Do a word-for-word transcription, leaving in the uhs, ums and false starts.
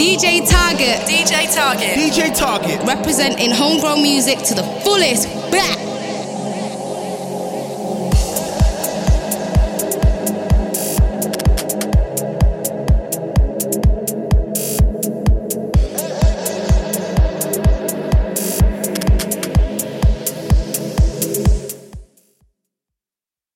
D J Target. D J Target. D J Target. Representing homegrown music to the fullest. Back.